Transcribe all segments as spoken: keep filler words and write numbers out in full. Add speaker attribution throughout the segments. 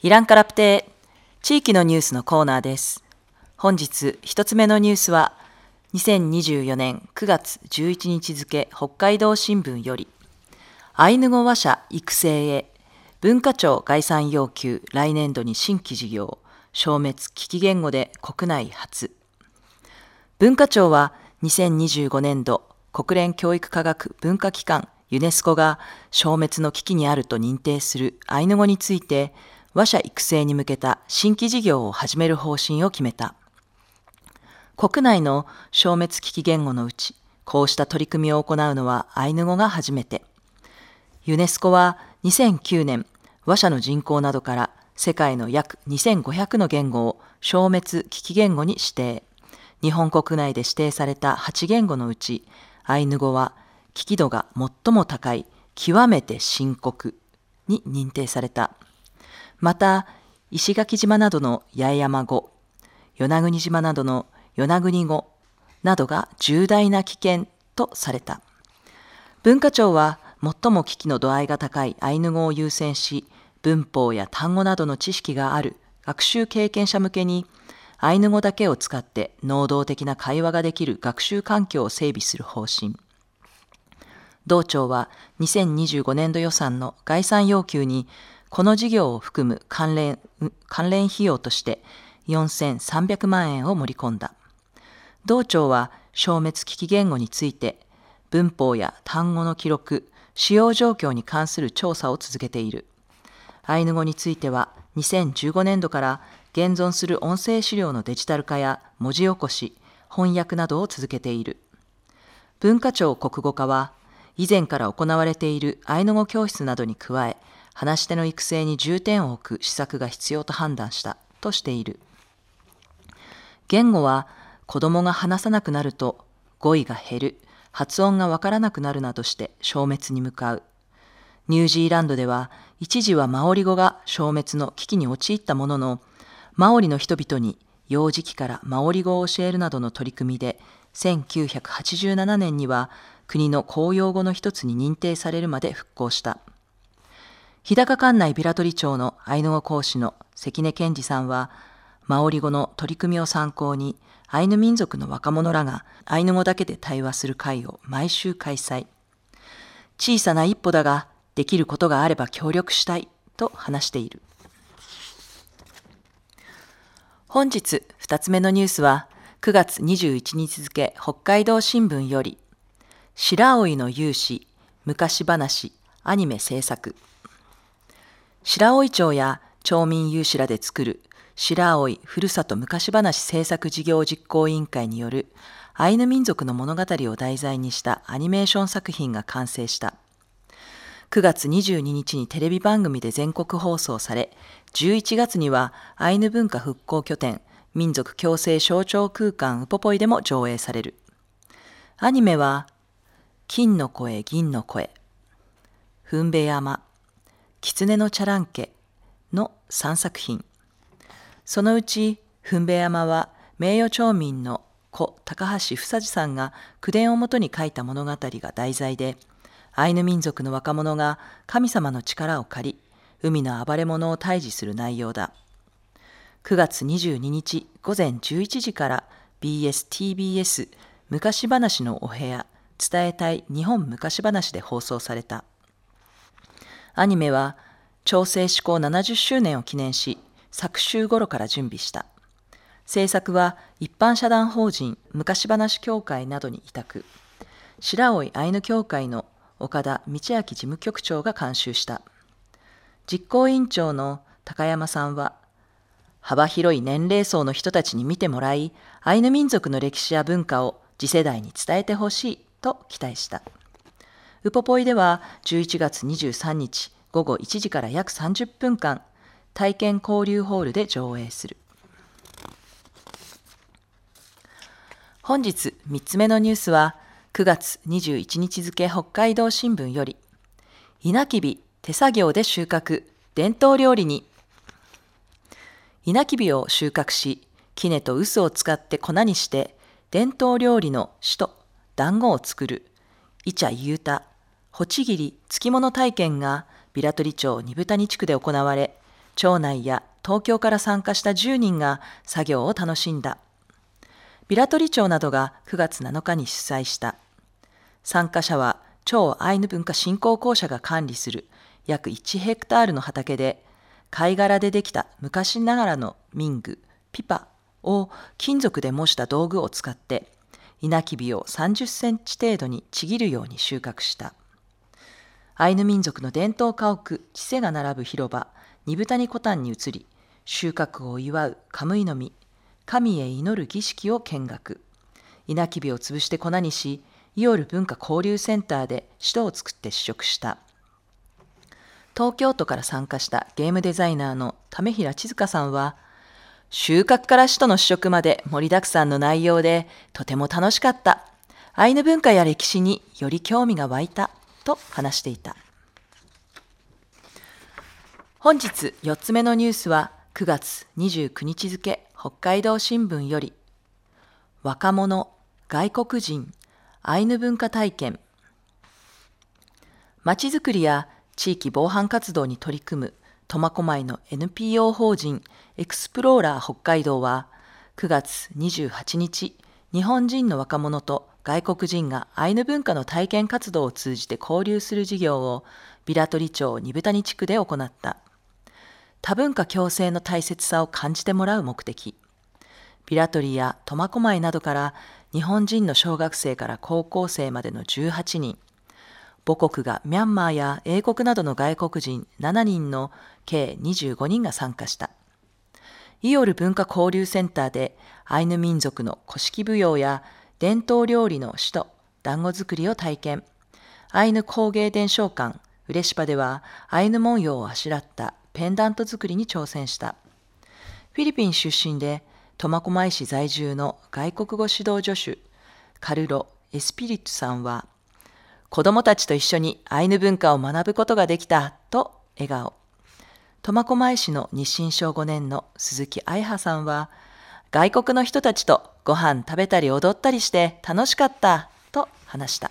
Speaker 1: イランカラプテ地域のニュースのコーナーです。本日一つ目のニュースはにせんにじゅうよねんくがつじゅういちにち付北海道新聞よりアイヌ語話者育成へ文化庁概算要求来年度に新規事業消滅危機言語で国内初。文化庁はにせんにじゅうごねんど国連教育科学文化機関ユネスコが消滅の危機にあると認定するアイヌ語について話者育成に向けた新規事業を始める方針を決めた。国内の消滅危機言語のうち、こうした取り組みを行うのはアイヌ語が初めて。ユネスコはにせんきゅうねん、話者の人口などから世界の約にせんごひゃくの言語を消滅危機言語に指定。日本国内で指定されたはち言語のうち、アイヌ語は危機度が最も高い極めて深刻に認定された。また、石垣島などの八重山語、与那国島などの与那国語などが重大な危険とされた。文化庁は最も危機の度合いが高いアイヌ語を優先し、文法や単語などの知識がある学習経験者向けに、アイヌ語だけを使って能動的な会話ができる学習環境を整備する方針。同庁はにせんにじゅうごねんど予算の概算要求に、この事業を含む関連、関連費用としてよんせんさんびゃくまんえんを盛り込んだ。同庁は消滅危機言語について、文法や単語の記録、使用状況に関する調査を続けている。アイヌ語についてはにせんじゅうごねんどから現存する音声資料のデジタル化や文字起こし、翻訳などを続けている。文化庁国語課は、以前から行われているアイヌ語教室などに加え、話し手の育成に重点を置く施策が必要と判断したとしている。言語は子どもが話さなくなると語彙が減る、発音がわからなくなるなどして消滅に向かう。ニュージーランドでは一時はマオリ語が消滅の危機に陥ったものの、マオリの人々に幼児期からマオリ語を教えるなどの取り組みで、せんきゅうひゃくはちじゅうななねんには国の公用語の一つに認定されるまで復興した。日高管内平取町のアイヌ語講師の関根健二さんは、マオリ語の取り組みを参考に、アイヌ民族の若者らがアイヌ語だけで対話する会を毎週開催。小さな一歩だが、できることがあれば協力したいと話している。本日二つ目のニュースは、くがつにじゅういちにち付北海道新聞より、白老の勇士、昔話、アニメ制作。白老町や町民有志らで作る白老ふるさと昔話制作事業実行委員会によるアイヌ民族の物語を題材にしたアニメーション作品が完成した。くがつにじゅうににちにテレビ番組で全国放送され、じゅういちがつにはアイヌ文化復興拠点民族共生象徴空間ウポポイでも上映される。アニメは金の声銀の声、ふんべ山、狐のチャランケのさんさく品。そのうち、ふんべ山は名誉町民の故高橋房次さんが口伝をもとに書いた物語が題材で、アイヌ民族の若者が神様の力を借り、海の暴れ者を退治する内容だ。くがつにじゅうににちごぜんじゅういちじから ビーエスティービーエス 昔話のお部屋伝えたい日本昔話で放送された。アニメは町制施行ななじゅっしゅうねんを記念し、昨秋頃から準備した。制作は一般社団法人昔話協会などに委託。白老アイヌ協会の岡田道明事務局長が監修した。実行委員長の高山さんは、幅広い年齢層の人たちに見てもらい、アイヌ民族の歴史や文化を次世代に伝えてほしいと期待した。ウポポイではじゅういちがつにじゅうさんにちごごいちじから約さんじゅっぷんかん、体験交流ホールで上映する。本日みっつめのニュースは、くがつにじゅういちにち付北海道新聞より、稲きび手作業で収穫、伝統料理に。稲きびを収穫し、杵と臼を使って粉にして、伝統料理の酒と団子を作る、イチャユータ、ホチギリ、漬物体験が、平取町二豚二地区で行われ、 町内や東京から参加したじゅうにんが作業を楽しんだ。平取町などがくがつなのかに主催した。参加者は町アイヌ文化振興公社が管理する約いちヘクタールの畑で、貝殻でできた昔ながらの民具、ピパを金属で模した道具を使って、稲きびをさんじゅっセンチ程度にちぎるように収穫した。アイヌ民族の伝統家屋、チセが並ぶ広場、二部谷コタンに移り、収穫を祝うカムイの実、神へ祈る儀式を見学。稲きびを潰して粉にし、イオル文化交流センターで使徒を作って試食した。東京都から参加したゲームデザイナーの為平千塚さんは、収穫から使徒の試食まで盛りだくさんの内容でとても楽しかった。アイヌ文化や歴史により興味が湧いたと話していた。本日よっつめのニュースはくがつにじゅうくにち付北海道新聞より、若者、外国人、アイヌ文化体験。まちづくりや地域防犯活動に取り組む苫小牧の エヌピーオー 法人エクスプローラー北海道はくがつにじゅうはちにち、日本人の若者と外国人がアイヌ文化の体験活動を通じて交流する事業を平取町二部谷地区で行った。多文化共生の大切さを感じてもらう目的。平取や苫小牧などから日本人の小学生から高校生までのじゅうはちにん、母国がミャンマーや英国などの外国人しちにんの計にじゅうごにんが参加した。イオル文化交流センターでアイヌ民族の古式舞踊や伝統料理の使徒、団子作りを体験。アイヌ工芸伝承館、ウレシパではアイヌ文様をあしらったペンダント作りに挑戦した。フィリピン出身で苫小牧市在住の外国語指導助手、カルロ・エスピリトゥさんは、子供たちと一緒にアイヌ文化を学ぶことができたと笑顔。苫小牧市の日清小ごねんの鈴木愛葉さんは、外国の人たちとご飯食べたり踊ったりして楽しかったと話した。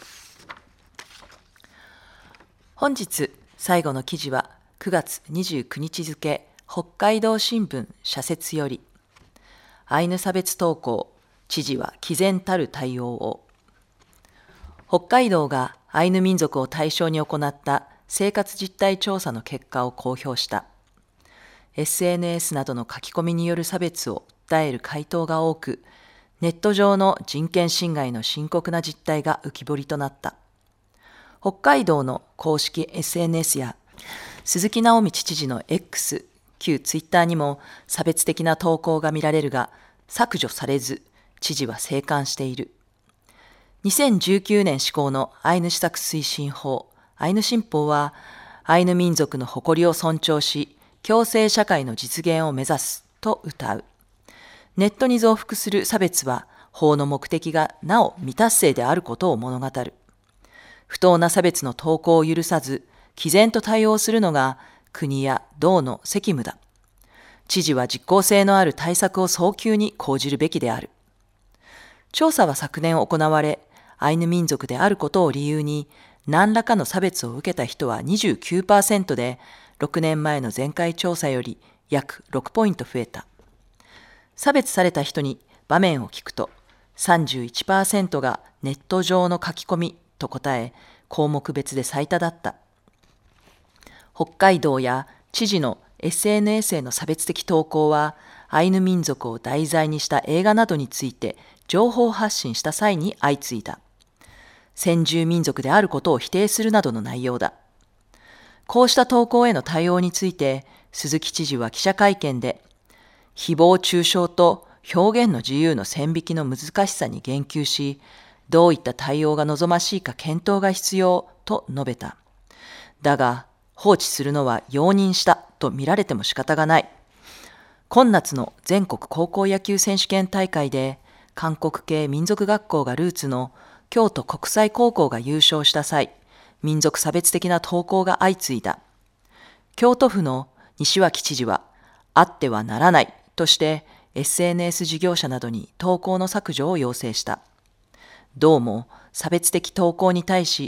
Speaker 1: 本日最後の記事はくがつにじゅうくにち付北海道新聞社説より、アイヌ差別投稿、知事は毅然たる対応を。北海道がアイヌ民族を対象に行った生活実態調査の結果を公表した。エスエヌエス などの書き込みによる差別を訴える回答が多く、ネット上の人権侵害の深刻な実態が浮き彫りとなった。北海道の公式 エスエヌエス や鈴木直道知事の X、旧ツイッターにも差別的な投稿が見られるが、削除されず、知事は静観している。にせんじゅうきゅうねん施行のアイヌ施策推進法、アイヌ新法は、アイヌ民族の誇りを尊重し、共生社会の実現を目指すと謳う。ネットに増幅する差別は、法の目的がなお未達成であることを物語る。不当な差別の投稿を許さず、毅然と対応するのが国や道の責務だ。知事は実効性のある対策を早急に講じるべきである。調査は昨年行われ、アイヌ民族であることを理由に、何らかの差別を受けた人は にじゅうきゅうパーセント で、ろくねんまえの前回調査より約ろくポイント増えた。差別された人に場面を聞くと、さんじゅういちパーセント がネット上の書き込みと答え、項目別で最多だった。北海道や知事の エスエヌエス への差別的投稿は、アイヌ民族を題材にした映画などについて情報発信した際に相次いだ。先住民族であることを否定するなどの内容だ。こうした投稿への対応について、鈴木知事は記者会見で、誹謗中傷と表現の自由の線引きの難しさに言及し、どういった対応が望ましいか検討が必要と述べた。だが、放置するのは容認したと見られても仕方がない。今夏の全国高校野球選手権大会で、韓国系民族学校がルーツの京都国際高校が優勝した際、民族差別的な投稿が相次いだ。京都府の西脇知事は、あってはならないとして エスエヌエス 事業者などに投稿の削除を要請した。どうも差別的投稿に対し、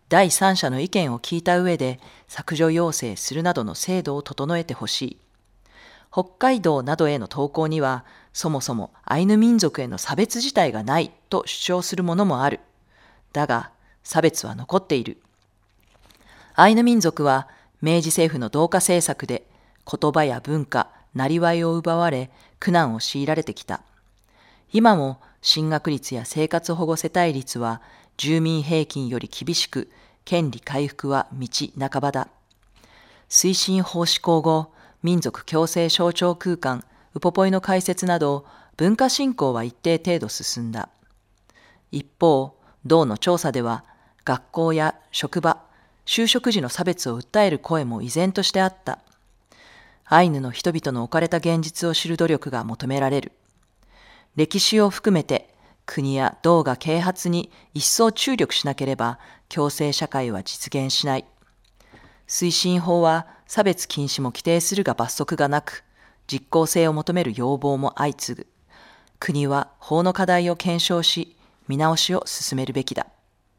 Speaker 1: 第三者の意見を聞いた上で削除要請するなどの制度を整えてほしい。北海道などへの投稿には、そもそもアイヌ民族への差別自体がないと主張するものもある。だが、差別は残っている。アイヌ民族は明治政府の同化政策で言葉や文化、生業を奪われ苦難を強いられてきた。今も進学率や生活保護世帯率は住民平均より厳しく、権利回復は道半ばだ。推進法施行後、民族共生象徴空間、ウポポイの開設など文化振興は一定程度進んだ。一方、同の調査では学校や職場、就職時の差別を訴える声も依然としてあった。アイヌの人々の置かれた現実を知る努力が求められる。歴史を含めて国や道が啓発に一層注力しなければ共生社会は実現しない。推進法は差別禁止も規定するが罰則がなく、実効性を求める要望も相次ぐ。国は法の課題を検証し、見直しを進めるべきだ。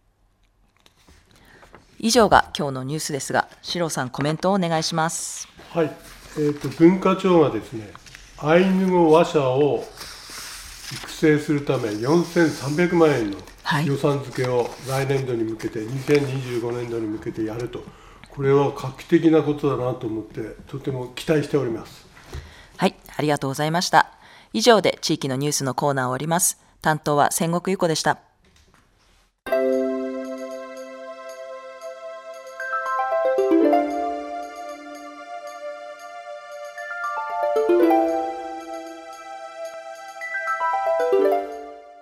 Speaker 1: 以上が今日のニュースですが、四郎さんコメントをお願いします。
Speaker 2: はい、えーと、文化庁がですね、アイヌ語話者を育成するためよんせんさんびゃくまんえんの予算付けを来年度に向けて、にせんにじゅうごねんどに向けてやると、これは画期的なことだなと思って、とても期待しております。
Speaker 1: はい、ありがとうございました。以上で地域のニュースのコーナーを終わります。担当は千石由子でした。